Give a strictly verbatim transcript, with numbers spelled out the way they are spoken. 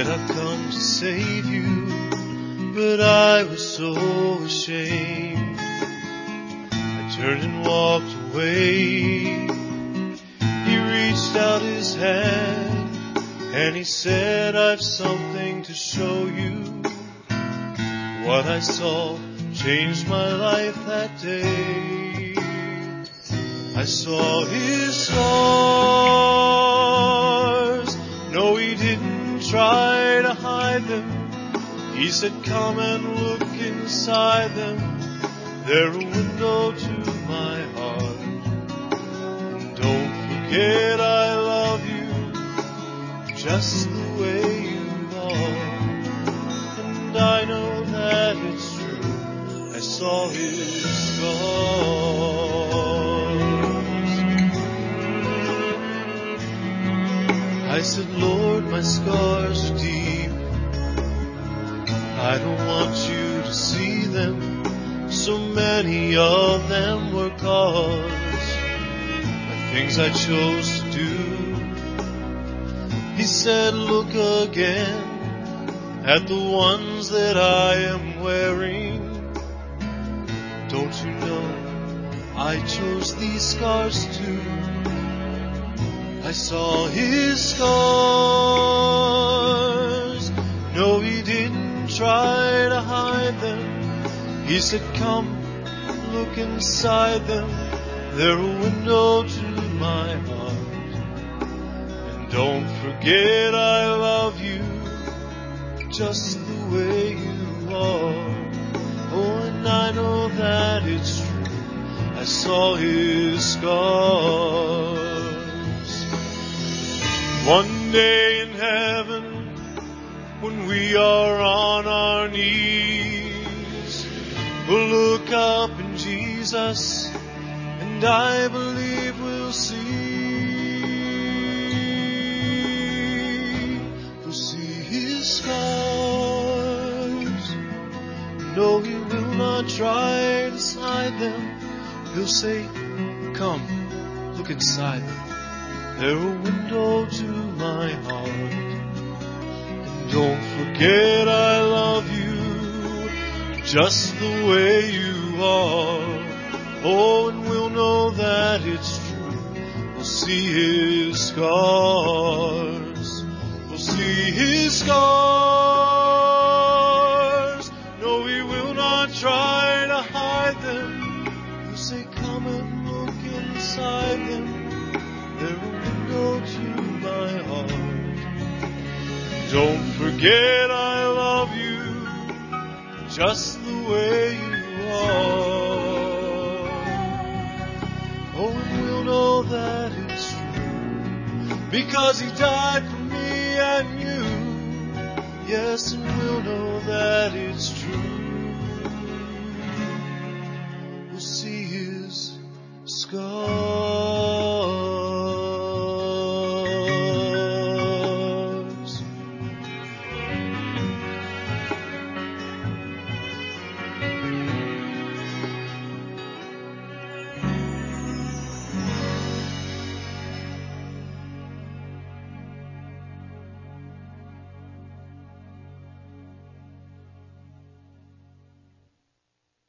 I've come to save you, but I was so ashamed. I turned and walked away. He reached out his hand and he said, I've something to show you. What I saw changed my life that day. I saw his scars. No, he didn't try to hide them. He said, come and look inside them. They're a window to my heart. And don't forget I love you just the way you are. And I know that it's true. I saw his scars. I said, Lord, my scars are deep. I don't want you to see them. So many of them were caused by things I chose to do. He said, look again at the ones that I am wearing. Don't you know I chose these scars too? I saw his scars. No, he didn't try to hide them. He said, come, look inside them. They're a window to my heart. And don't forget I love you just the way you are. Oh, and I know that it's true. I saw his scars. One day in heaven, when we are on our knees, we'll look up in Jesus, and I believe we'll see, we'll see his scars. No, he will not try to hide them. He'll say, come, look inside them. They're a window to my heart. And don't forget I love you just the way you are. Oh, and we'll know that it's true. We'll see his scars. We'll see his scars. No, he will not try to hide them. He'll say, come and look inside them. They're a window to my heart. Don't forget I love you just the way you are. Oh, and we'll know that it's true, because he died for me and you. Yes, and we'll know that